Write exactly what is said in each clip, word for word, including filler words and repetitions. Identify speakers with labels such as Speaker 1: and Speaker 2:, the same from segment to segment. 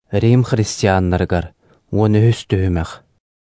Speaker 1: Рим христианнаргар, оны хүстөһүмэх.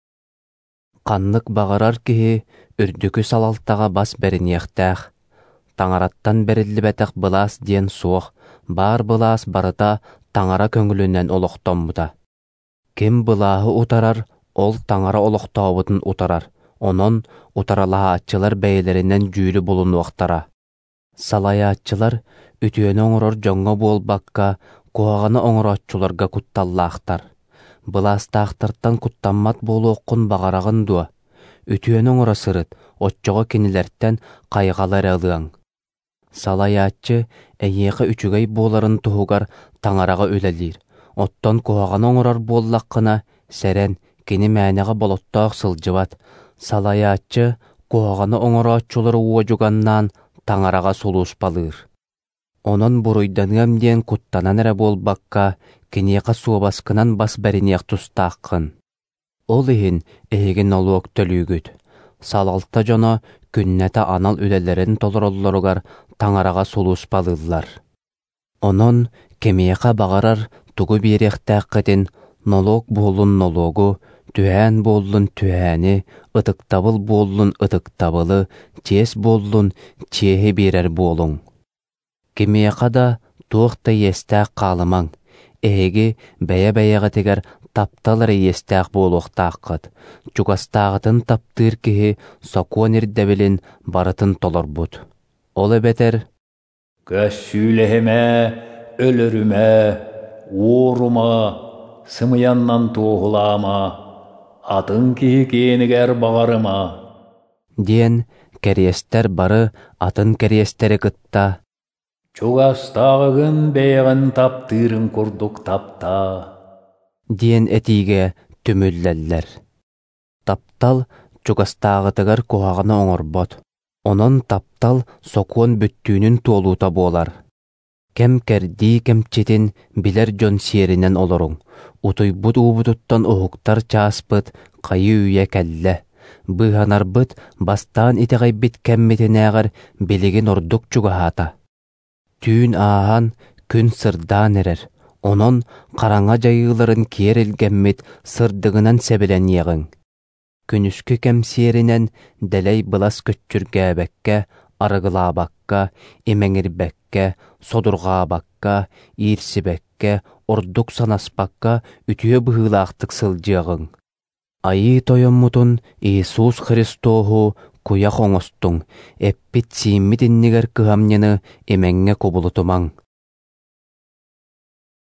Speaker 1: Қаннык бағарар киһи үрдүкү салалтаға бас бәрінеқтәқ. Таңараттан бәрілібәтәқ былас диен суох, бар былас барыта таңара көңілінен олықтомбута. Ким былаһы утарар, ол таңара олықтаабытын утарар, онон утаралаһаатчылар бәйелеринен жүүлү булунуақтара. Салаяатчылар үтүөнө оҥорор жоңго буолбакка, куағаны оҥороччуларга кутталлаахтар. Быластаахтартан куттаммат болуоккун бағарағын дуа. Үтүөнө оҥоро сырыт, отчоҕо кинилэртэн кайгалар алыаң. Салаяатчы эйиэхэ үчүгэй буоларын туһугар таңарага үлэлиир. Оттон куағаны оҥорор буоллаққына сэрэн кини мээнэҕэ болоттоох сылдьыбат. Салаяатчы куағаны оҥороччулары уожуганнаан таңарага сулууспалыыр. Онон буруйданыам диэн куттанан эрэ буолбакка киниэхэ суобаскынан бас бәринеэх тустааххын. Ол иһин эһигин олуок төлүүгүт. Салалта жоно күннэtä анал үлэлэрин толороллоругар таңарага сулууспалыыллар. Онон кемиэхэ бағарар тугу биэриэхтээххэтин nolog буоллун nologu, түһээн буоллун түһээни, ытыктабыл буоллун ытыктабылы, чиэс буоллун чиэһи биэрэр буолуң. Кемиэхэ да туохта иэстээх хаалымаң, эһиги бэйэ-бэйэҕэтигэр тапталар иэстээх буолуохтааххыт, чугастааҕытын таптыыр киһи сокуон ирдэбилин барытын толорбут. Ол эбэтэр:
Speaker 2: «Көссүүлэһимэ, өлөрүмэ, уурума, сымыяннан туохулаама, атын киһи киэнигэр бағарыма»
Speaker 1: диэн кэриэстэр бары атын кэриэстери кытта:
Speaker 2: «Чугастааҕыгын бэйэҕин таптыырын курдук тапта»
Speaker 1: диэн этиигэ түмүллэллэр. Таптал чугастааҕытыгар куһаҕына оҥорбот. Онон таптал сокуон бүттүүнүн туолуута буолар. Кем кэрдии кемчитин билэр дьон сиэринэн олоруң. Утуйбут уубутуттан уһуктар чааспыт, хайы үйэ кэллэ. Быһанарбыт бастаан итэҕэйбит кэммитинээҕэр билигин ордук чугаһаата. Түүн ааһан күн сырдаан эрэр. Онон хараҥа дьайыыларын киэр илгэммит сырдыгынан сэбилэн иэҕиҥ. Күнүскү кэмсиэринэн дэлэй былас көччүргээбэккэ, арыгылаабакка, имэҥирбэккэ, содургаабакка, иирсибэккэ, ордук санаспакка үтүө быһыылаахтык сылдьыаҕыҥ. Айыы тойоммутун Иисус Христооху куйах оҥостуҥ, эппит сииммит иннигэр кыһамньыны имэҥҥэ кубулутумаҥ.